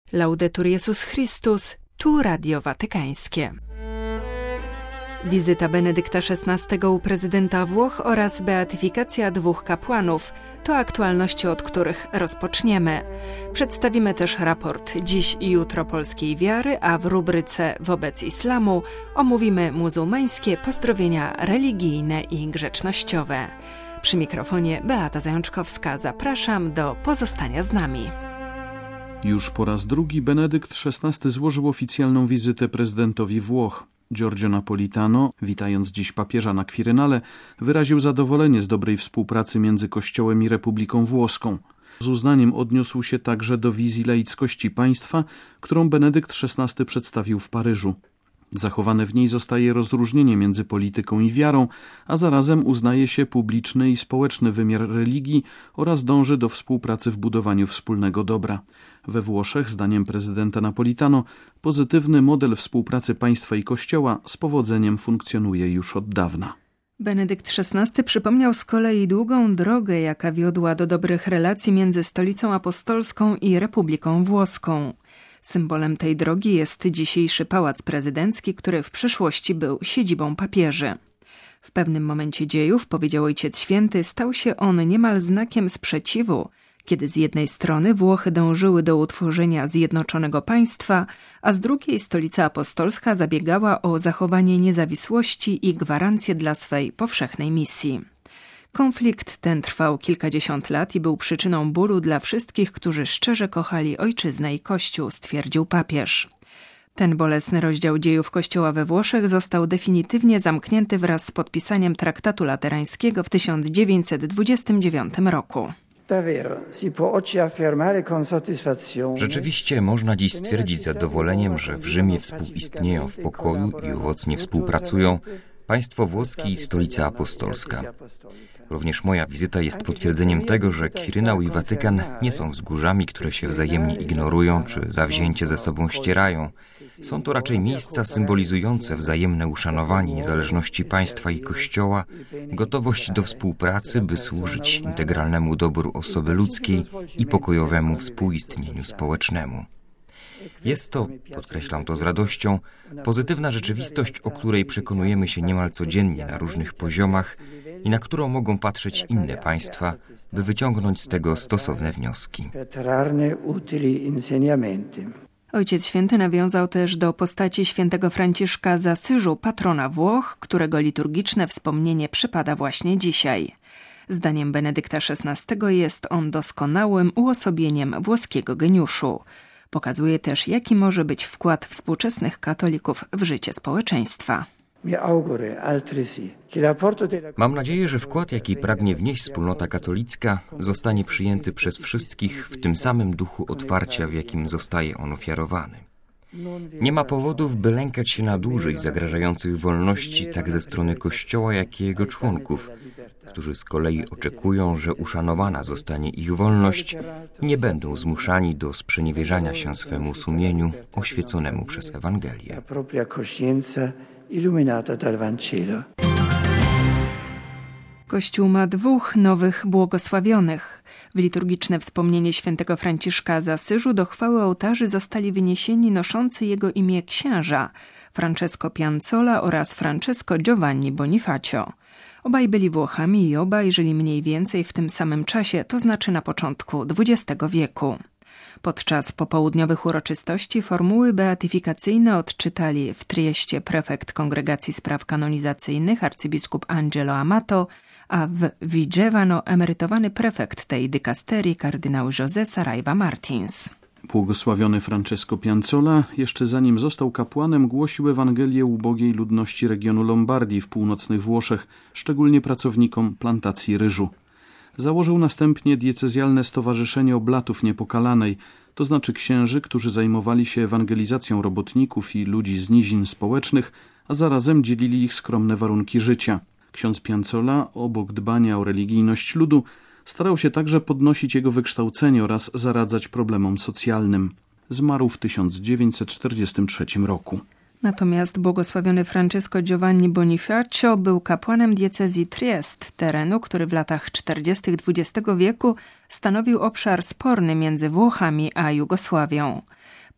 Laudetur Jesus Chrystus, tu Radio Watykańskie. Wizyta Benedykta XVI u prezydenta Włoch oraz beatyfikacja 2 kapłanów to aktualności, od których rozpoczniemy. Przedstawimy też raport Dziś i jutro polskiej wiary, a w rubryce Wobec islamu omówimy muzułmańskie pozdrowienia religijne i grzecznościowe. Przy mikrofonie Beata Zajączkowska. Zapraszam do pozostania z nami. Już po raz drugi Benedykt XVI złożył oficjalną wizytę prezydentowi Włoch. Giorgio Napolitano, witając dziś papieża na Kwirynale, wyraził zadowolenie z dobrej współpracy między Kościołem i Republiką Włoską. Z uznaniem odniósł się także do wizji laickości państwa, którą Benedykt XVI przedstawił w Paryżu. Zachowane w niej zostaje rozróżnienie między polityką i wiarą, a zarazem uznaje się publiczny i społeczny wymiar religii oraz dąży do współpracy w budowaniu wspólnego dobra. We Włoszech, zdaniem prezydenta Napolitano, pozytywny model współpracy państwa i Kościoła z powodzeniem funkcjonuje już od dawna. Benedykt XVI przypomniał z kolei długą drogę, jaka wiodła do dobrych relacji między Stolicą Apostolską i Republiką Włoską. Symbolem tej drogi jest dzisiejszy Pałac Prezydencki, który w przeszłości był siedzibą papieży. W pewnym momencie dziejów, powiedział Ojciec Święty, stał się on niemal znakiem sprzeciwu, kiedy z jednej strony Włochy dążyły do utworzenia zjednoczonego państwa, a z drugiej Stolica Apostolska zabiegała o zachowanie niezawisłości i gwarancje dla swej powszechnej misji. Konflikt ten trwał kilkadziesiąt lat i był przyczyną bólu dla wszystkich, którzy szczerze kochali ojczyznę i Kościół, stwierdził papież. Ten bolesny rozdział dziejów Kościoła we Włoszech został definitywnie zamknięty wraz z podpisaniem Traktatu Laterańskiego w 1929 roku. Rzeczywiście można dziś stwierdzić z zadowoleniem, że w Rzymie współistnieją w pokoju i owocnie współpracują państwo włoskie i Stolica Apostolska. Również moja wizyta jest potwierdzeniem tego, że Kwirynał i Watykan nie są wzgórzami, które się wzajemnie ignorują czy zawzięcie ze sobą ścierają. Są to raczej miejsca symbolizujące wzajemne uszanowanie niezależności państwa i Kościoła, gotowość do współpracy, by służyć integralnemu dobru osoby ludzkiej i pokojowemu współistnieniu społecznemu. Jest to, podkreślam to z radością, pozytywna rzeczywistość, o której przekonujemy się niemal codziennie na różnych poziomach i na którą mogą patrzeć inne państwa, by wyciągnąć z tego stosowne wnioski. Ojciec Święty nawiązał też do postaci świętego Franciszka z Asyżu, patrona Włoch, którego liturgiczne wspomnienie przypada właśnie dzisiaj. Zdaniem Benedykta XVI jest on doskonałym uosobieniem włoskiego geniuszu. Pokazuje też, jaki może być wkład współczesnych katolików w życie społeczeństwa. Mam nadzieję, że wkład, jaki pragnie wnieść wspólnota katolicka, zostanie przyjęty przez wszystkich w tym samym duchu otwarcia, w jakim zostaje on ofiarowany. Nie ma powodów, by lękać się nadużyć zagrażających wolności tak ze strony Kościoła, jak i jego członków, którzy z kolei oczekują, że uszanowana zostanie ich wolność i nie będą zmuszani do sprzeniewierzania się swemu sumieniu oświeconemu przez Ewangelię. Kościół ma 2 nowych błogosławionych. W liturgiczne wspomnienie świętego Franciszka z Asyżu do chwały ołtarzy zostali wyniesieni noszący jego imię księża Francesco Pianzola oraz Francesco Giovanni Bonifacio. Obaj byli Włochami i obaj żyli mniej więcej w tym samym czasie, to znaczy na początku XX wieku. Podczas popołudniowych uroczystości formuły beatyfikacyjne odczytali w Trieście prefekt Kongregacji Spraw Kanonizacyjnych arcybiskup Angelo Amato, a w Vigevano emerytowany prefekt tej dykasterii kardynał José Saraiva Martins. Błogosławiony Francesco Pianzola, jeszcze zanim został kapłanem, głosił Ewangelię ubogiej ludności regionu Lombardii w północnych Włoszech, szczególnie pracownikom plantacji ryżu. Założył następnie diecezjalne Stowarzyszenie Oblatów Niepokalanej, to znaczy księży, którzy zajmowali się ewangelizacją robotników i ludzi z nizin społecznych, a zarazem dzielili ich skromne warunki życia. Ksiądz Pianzola, obok dbania o religijność ludu, starał się także podnosić jego wykształcenie oraz zaradzać problemom socjalnym. Zmarł w 1943 roku. Natomiast błogosławiony Francesco Giovanni Bonifacio był kapłanem diecezji Triest, terenu, który w latach 40. XX wieku stanowił obszar sporny między Włochami a Jugosławią.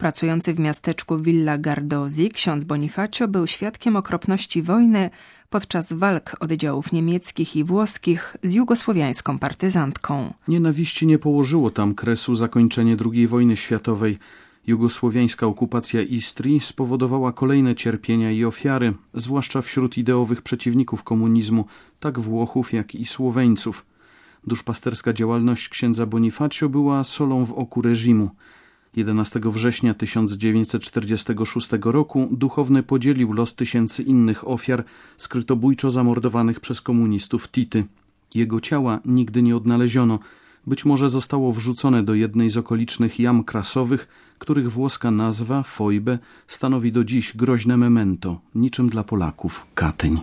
Pracujący w miasteczku Villa Gardozzi ksiądz Bonifacio był świadkiem okropności wojny podczas walk oddziałów niemieckich i włoskich z jugosłowiańską partyzantką. Nienawiści nie położyło tam kresu zakończenie II wojny światowej. Jugosłowiańska okupacja Istrii spowodowała kolejne cierpienia i ofiary, zwłaszcza wśród ideowych przeciwników komunizmu, tak Włochów, jak i Słoweńców. Duszpasterska działalność księdza Bonifacio była solą w oku reżimu. 11 września 1946 roku duchowny podzielił los tysięcy innych ofiar skrytobójczo zamordowanych przez komunistów Tity. Jego ciała nigdy nie odnaleziono. Być może zostało wrzucone do jednej z okolicznych jam krasowych, których włoska nazwa, Foibe, stanowi do dziś groźne memento, niczym dla Polaków Katyń.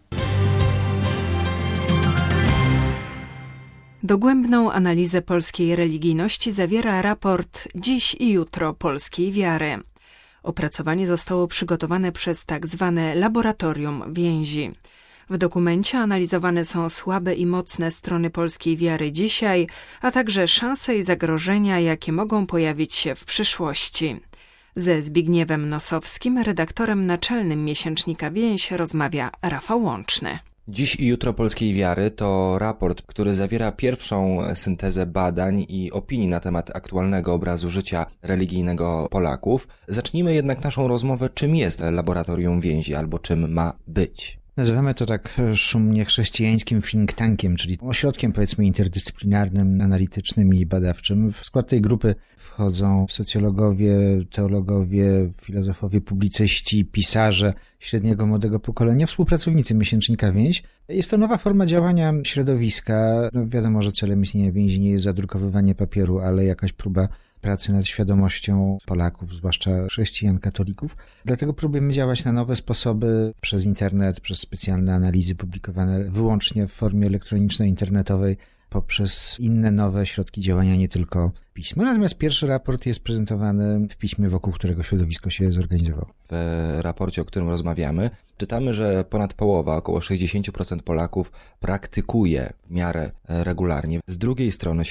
Dogłębną analizę polskiej religijności zawiera raport Dziś i jutro polskiej wiary. Opracowanie zostało przygotowane przez tzw. laboratorium więzi. W dokumencie analizowane są słabe i mocne strony polskiej wiary dzisiaj, a także szanse i zagrożenia, jakie mogą pojawić się w przyszłości. Ze Zbigniewem Nosowskim, redaktorem naczelnym miesięcznika Więź, rozmawia Rafał Łączny. Dziś i jutro polskiej wiary to raport, który zawiera pierwszą syntezę badań i opinii na temat aktualnego obrazu życia religijnego Polaków. Zacznijmy jednak naszą rozmowę, czym jest Laboratorium Więzi albo czym ma być. Nazywamy to tak szumnie chrześcijańskim think tankiem, czyli ośrodkiem powiedzmy interdyscyplinarnym, analitycznym i badawczym. W skład tej grupy wchodzą socjologowie, teologowie, filozofowie, publicyści, pisarze średniego, młodego pokolenia, współpracownicy miesięcznika Więź. Jest to nowa forma działania środowiska. Wiadomo, że celem istnienia więzi nie jest zadrukowywanie papieru, ale jakaś próba pracy nad świadomością Polaków, zwłaszcza chrześcijan, katolików. Dlatego próbujemy działać na nowe sposoby przez internet, przez specjalne analizy publikowane wyłącznie w formie elektronicznej, internetowej, poprzez inne nowe środki działania, nie tylko pismo. Natomiast pierwszy raport jest prezentowany w piśmie, wokół którego środowisko się zorganizowało. W raporcie, o którym rozmawiamy, czytamy, że ponad połowa, około 60% Polaków praktykuje w miarę regularnie. Z drugiej strony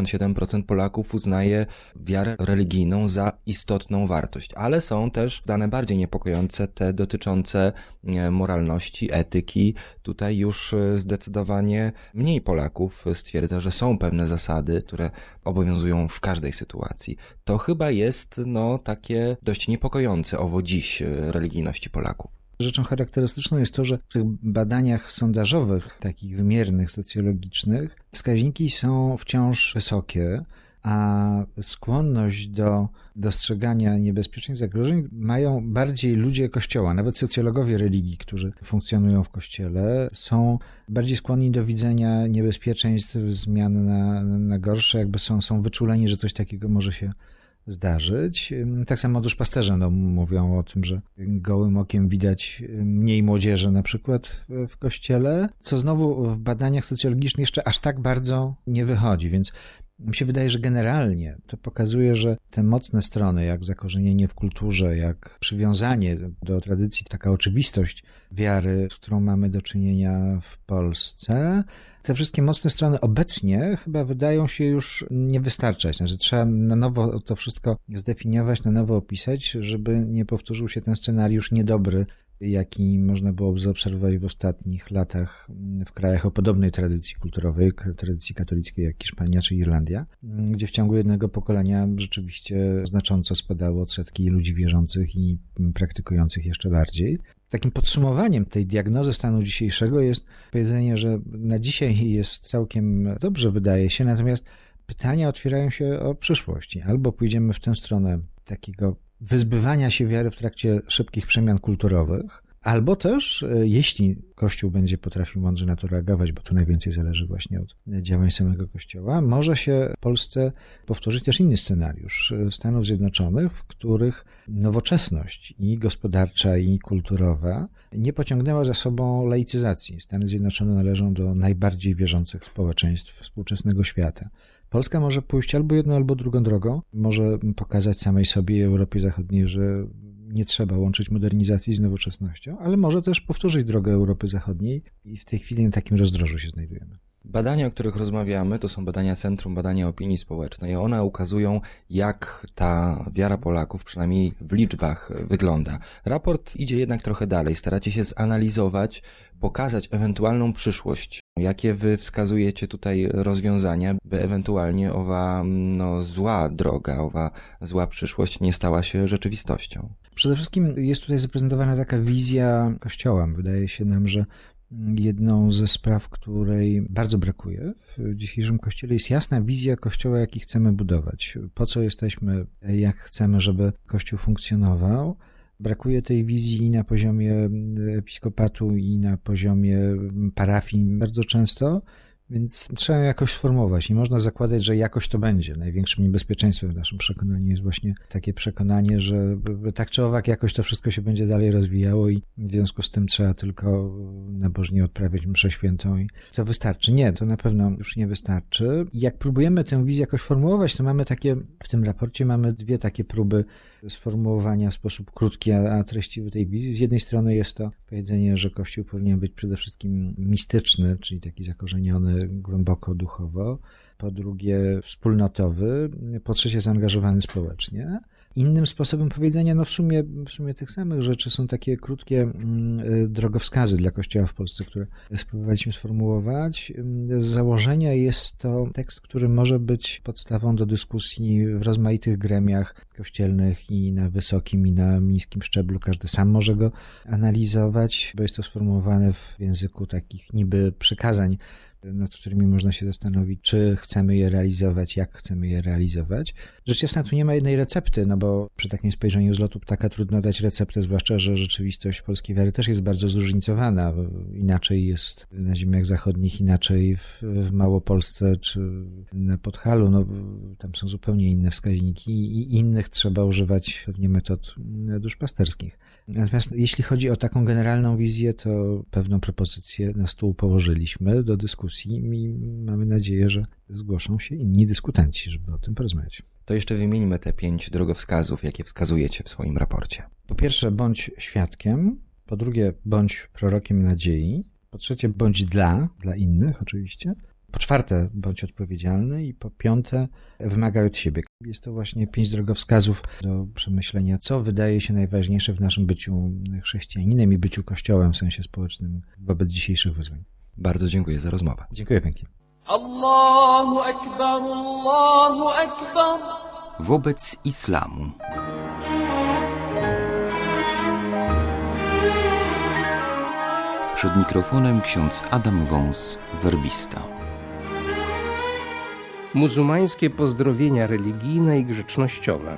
77% Polaków uznaje wiarę religijną za istotną wartość, ale są też dane bardziej niepokojące, te dotyczące moralności, etyki. Tutaj już zdecydowanie mniej Polaków stwierdza, że są pewne zasady, które obowiązują w każdej sytuacji. To chyba jest takie dość niepokojące owo dziś religijności Polaków. Rzeczą charakterystyczną jest to, że w tych badaniach sondażowych, takich wymiernych, socjologicznych, wskaźniki są wciąż wysokie, a skłonność do dostrzegania niebezpiecznych zagrożeń mają bardziej ludzie Kościoła. Nawet socjologowie religii, którzy funkcjonują w Kościele, są bardziej skłonni do widzenia niebezpieczeństw, zmian na gorsze, jakby są wyczuleni, że coś takiego może się zdarzyć. Tak samo duszpasterze mówią o tym, że gołym okiem widać mniej młodzieży na przykład w kościele, co znowu w badaniach socjologicznych jeszcze aż tak bardzo nie wychodzi, więc mi się wydaje, że generalnie to pokazuje, że te mocne strony, jak zakorzenienie w kulturze, jak przywiązanie do tradycji, taka oczywistość wiary, z którą mamy do czynienia w Polsce, te wszystkie mocne strony obecnie chyba wydają się już nie wystarczać. Znaczy, trzeba na nowo to wszystko zdefiniować, na nowo opisać, żeby nie powtórzył się ten scenariusz niedobry, jaki można było zaobserwować w ostatnich latach w krajach o podobnej tradycji kulturowej, tradycji katolickiej jak Hiszpania czy Irlandia, gdzie w ciągu jednego pokolenia rzeczywiście znacząco spadały odsetki ludzi wierzących i praktykujących jeszcze bardziej. Takim podsumowaniem tej diagnozy stanu dzisiejszego jest powiedzenie, że na dzisiaj jest całkiem dobrze, wydaje się, natomiast pytania otwierają się o przyszłość. Albo pójdziemy w tę stronę takiego wyzbywania się wiary w trakcie szybkich przemian kulturowych, albo też, jeśli Kościół będzie potrafił mądrze na to reagować, bo to najwięcej zależy właśnie od działań samego Kościoła, może się w Polsce powtórzyć też inny scenariusz Stanów Zjednoczonych, w których nowoczesność i gospodarcza, i kulturowa nie pociągnęła za sobą laicyzacji. Stany Zjednoczone należą do najbardziej wierzących społeczeństw współczesnego świata. Polska może pójść albo jedną, albo drugą drogą. Może pokazać samej sobie i Europie Zachodniej, że nie trzeba łączyć modernizacji z nowoczesnością, ale może też powtórzyć drogę Europy Zachodniej i w tej chwili na takim rozdrożu się znajdujemy. Badania, o których rozmawiamy, to są badania Centrum Badania Opinii Społecznej. One ukazują, jak ta wiara Polaków, przynajmniej w liczbach, wygląda. Raport idzie jednak trochę dalej. Staracie się zanalizować, pokazać ewentualną przyszłość. Jakie wy wskazujecie tutaj rozwiązania, by ewentualnie owa zła droga, owa zła przyszłość nie stała się rzeczywistością? Przede wszystkim jest tutaj zaprezentowana taka wizja Kościoła. Wydaje się nam, że jedną ze spraw, której bardzo brakuje w dzisiejszym Kościele, jest jasna wizja Kościoła, jaki chcemy budować. Po co jesteśmy, jak chcemy, żeby Kościół funkcjonował. Brakuje tej wizji i na poziomie episkopatu, i na poziomie parafii bardzo często, więc trzeba ją jakoś sformułować. Nie można zakładać, że jakoś to będzie. Największym niebezpieczeństwem w naszym przekonaniu jest właśnie takie przekonanie, że tak czy owak jakoś to wszystko się będzie dalej rozwijało i w związku z tym trzeba tylko nabożnie odprawiać mszę świętą i to wystarczy. Nie, to na pewno już nie wystarczy. Jak próbujemy tę wizję jakoś formułować, to mamy w tym raporcie mamy dwie takie próby sformułowania w sposób krótki, a treściwy tej wizji. Z jednej strony jest to powiedzenie, że Kościół powinien być przede wszystkim mistyczny, czyli taki zakorzeniony głęboko duchowo, po drugie wspólnotowy, po trzecie zaangażowany społecznie. Innym sposobem powiedzenia, w sumie tych samych rzeczy są takie krótkie drogowskazy dla Kościoła w Polsce, które spróbowaliśmy sformułować. Z założenia jest to tekst, który może być podstawą do dyskusji w rozmaitych gremiach kościelnych i na wysokim, i na niskim szczeblu. Każdy sam może go analizować, bo jest to sformułowane w języku takich niby przykazań, nad którymi można się zastanowić, czy chcemy je realizować, jak chcemy je realizować. Rzecz jasna, tu nie ma jednej recepty, bo przy takim spojrzeniu z lotu ptaka trudno dać receptę, zwłaszcza, że rzeczywistość polskiej wiary też jest bardzo zróżnicowana. Inaczej jest na ziemiach zachodnich, inaczej w Małopolsce czy na Podhalu. Tam są zupełnie inne wskaźniki i innych trzeba używać pewnie metod duszpasterskich. Natomiast jeśli chodzi o taką generalną wizję, to pewną propozycję na stół położyliśmy do dyskusji i mamy nadzieję, że zgłoszą się inni dyskutanci, żeby o tym porozmawiać. To jeszcze wymieńmy te 5 drogowskazów, jakie wskazujecie w swoim raporcie. Po pierwsze, bądź świadkiem. Po drugie, bądź prorokiem nadziei. Po trzecie, bądź dla innych oczywiście. Po czwarte, bądź odpowiedzialny i po piąte, wymagaj od siebie. Jest to właśnie 5 drogowskazów do przemyślenia, co wydaje się najważniejsze w naszym byciu chrześcijaninem i byciu Kościołem w sensie społecznym wobec dzisiejszych wyzwań. Bardzo dziękuję za rozmowę. Dziękuję pięknie. Allahu Akbar, Allahu Akbar. Wobec islamu. Przed mikrofonem ksiądz Adam Wąs, werbista. Muzułmańskie pozdrowienia religijne i grzecznościowe.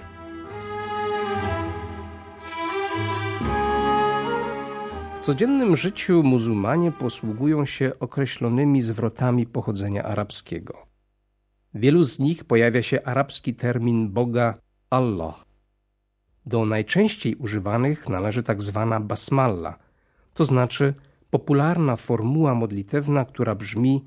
W codziennym życiu muzułmanie posługują się określonymi zwrotami pochodzenia arabskiego. W wielu z nich pojawia się arabski termin Boga Allah. Do najczęściej używanych należy tak zwana basmalla, to znaczy popularna formuła modlitewna, która brzmi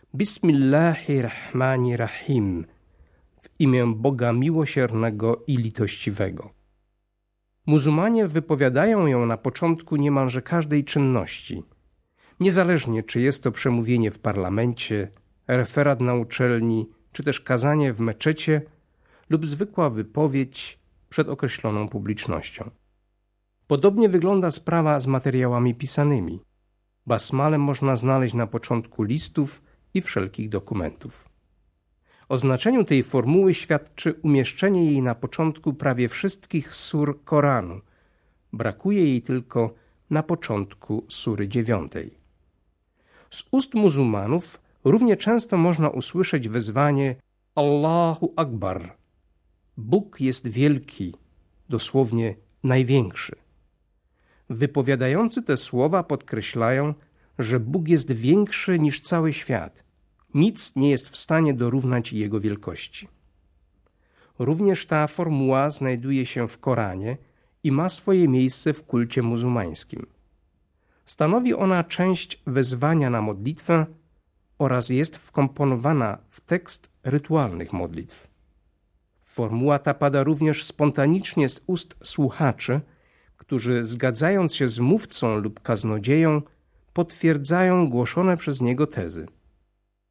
Bismillahirrahmanirrahim, w imię Boga miłosiernego i litościwego. Muzułmanie wypowiadają ją na początku niemalże każdej czynności, niezależnie czy jest to przemówienie w parlamencie, referat na uczelni, czy też kazanie w meczecie lub zwykła wypowiedź przed określoną publicznością. Podobnie wygląda sprawa z materiałami pisanymi. Basmalę można znaleźć na początku listów i wszelkich dokumentów. O znaczeniu tej formuły świadczy umieszczenie jej na początku prawie wszystkich sur Koranu. Brakuje jej tylko na początku sury 9. Z ust muzułmanów równie często można usłyszeć wezwanie Allahu Akbar. Bóg jest wielki, dosłownie największy. Wypowiadający te słowa podkreślają, że Bóg jest większy niż cały świat. Nic nie jest w stanie dorównać Jego wielkości. Również ta formuła znajduje się w Koranie i ma swoje miejsce w kulcie muzułmańskim. Stanowi ona część wezwania na modlitwę oraz jest wkomponowana w tekst rytualnych modlitw. Formuła ta pada również spontanicznie z ust słuchaczy, którzy zgadzając się z mówcą lub kaznodzieją, potwierdzają głoszone przez niego tezy.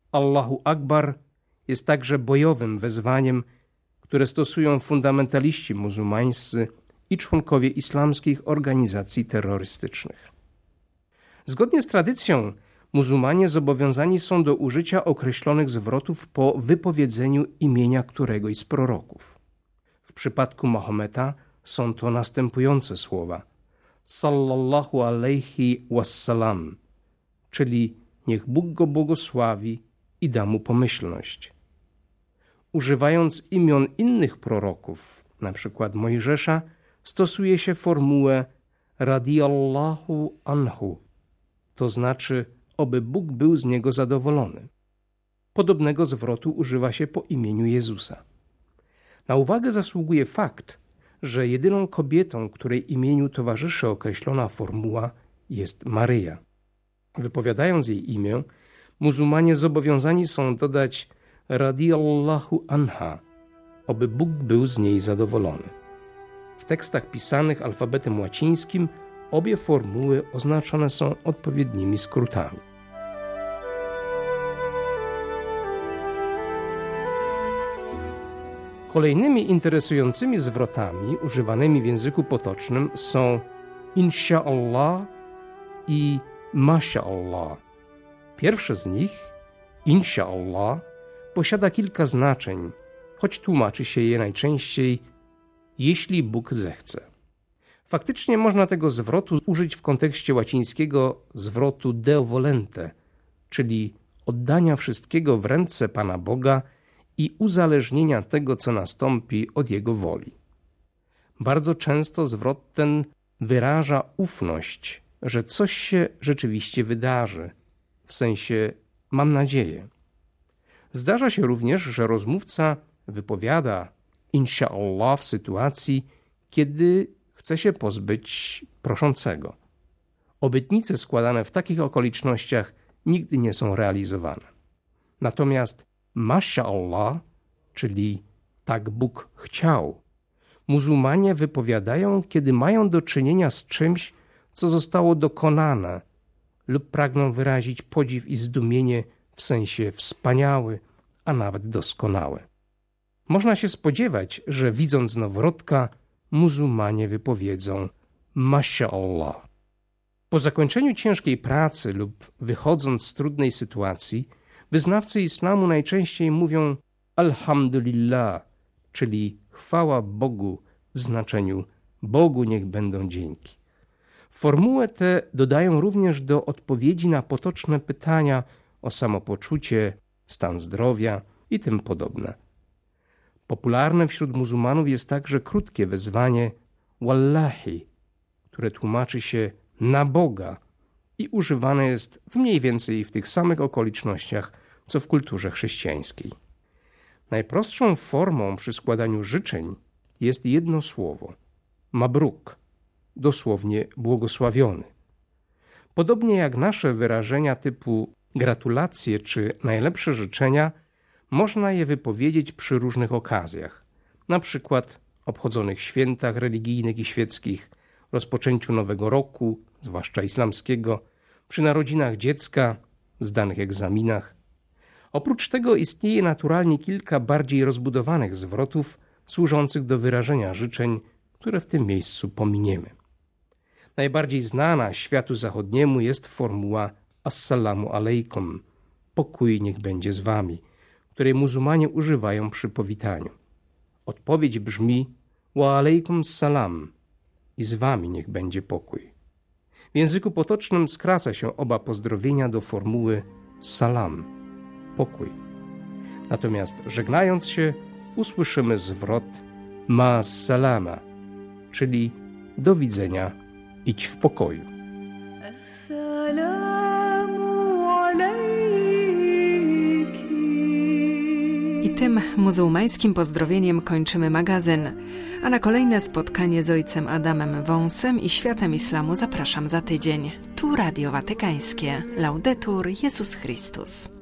Allahu Akbar jest także bojowym wezwaniem, które stosują fundamentaliści muzułmańscy i członkowie islamskich organizacji terrorystycznych. Zgodnie z tradycją, muzułmanie zobowiązani są do użycia określonych zwrotów po wypowiedzeniu imienia któregoś z proroków. W przypadku Mahometa są to następujące słowa: sallallahu alaihi wassalam, czyli niech Bóg go błogosławi i da mu pomyślność. Używając imion innych proroków, na przykład Mojżesza, stosuje się formułę radiyallahu anhu, to znaczy oby Bóg był z niego zadowolony. Podobnego zwrotu używa się po imieniu Jezusa. Na uwagę zasługuje fakt, że jedyną kobietą, której imieniu towarzyszy określona formuła, jest Maryja. Wypowiadając jej imię, muzułmanie zobowiązani są dodać radiyallahu anha, oby Bóg był z niej zadowolony. W tekstach pisanych alfabetem łacińskim obie formuły oznaczone są odpowiednimi skrótami. Kolejnymi interesującymi zwrotami używanymi w języku potocznym są insha'Allah i masha'Allah. Pierwsze z nich, insha'Allah, posiada kilka znaczeń, choć tłumaczy się je najczęściej jeśli Bóg zechce. Faktycznie można tego zwrotu użyć w kontekście łacińskiego zwrotu Deo volente, czyli oddania wszystkiego w ręce Pana Boga i uzależnienia tego, co nastąpi, od Jego woli. Bardzo często zwrot ten wyraża ufność, że coś się rzeczywiście wydarzy, w sensie mam nadzieję. Zdarza się również, że rozmówca wypowiada insha'Allah w sytuacji, kiedy chce się pozbyć proszącego. Obietnice składane w takich okolicznościach nigdy nie są realizowane. Natomiast masha'Allah, czyli tak Bóg chciał, muzułmanie wypowiadają, kiedy mają do czynienia z czymś, co zostało dokonane, lub pragną wyrazić podziw i zdumienie w sensie wspaniały, a nawet doskonały. Można się spodziewać, że widząc noworodka, muzułmanie wypowiedzą masha'Allah. Po zakończeniu ciężkiej pracy lub wychodząc z trudnej sytuacji, wyznawcy islamu najczęściej mówią alhamdulillah, czyli chwała Bogu w znaczeniu Bogu niech będą dzięki. Formułę tę dodają również do odpowiedzi na potoczne pytania o samopoczucie, stan zdrowia i tym podobne. Popularne wśród muzułmanów jest także krótkie wezwanie wallahi, które tłumaczy się na Boga i używane jest mniej więcej w tych samych okolicznościach, co w kulturze chrześcijańskiej. Najprostszą formą przy składaniu życzeń jest jedno słowo – mabruk, dosłownie błogosławiony. Podobnie jak nasze wyrażenia typu gratulacje czy najlepsze życzenia, można je wypowiedzieć przy różnych okazjach, na przykład obchodzonych świętach religijnych i świeckich, rozpoczęciu nowego roku, zwłaszcza islamskiego, przy narodzinach dziecka, zdanych egzaminach. Oprócz tego istnieje naturalnie kilka bardziej rozbudowanych zwrotów służących do wyrażenia życzeń, które w tym miejscu pominiemy. Najbardziej znana światu zachodniemu jest formuła assalamu alaikum, pokój niech będzie z wami, której muzułmanie używają przy powitaniu. Odpowiedź brzmi wa alaikum salam i z wami niech będzie pokój. W języku potocznym skraca się oba pozdrowienia do formuły salam, pokój. Natomiast żegnając się usłyszymy zwrot ma salama, czyli do widzenia, idź w pokoju. I tym muzułmańskim pozdrowieniem kończymy magazyn, a na kolejne spotkanie z ojcem Adamem Wąsem i światem islamu zapraszam za tydzień. Tu Radio Watykańskie. Laudetur Jezus Chrystus.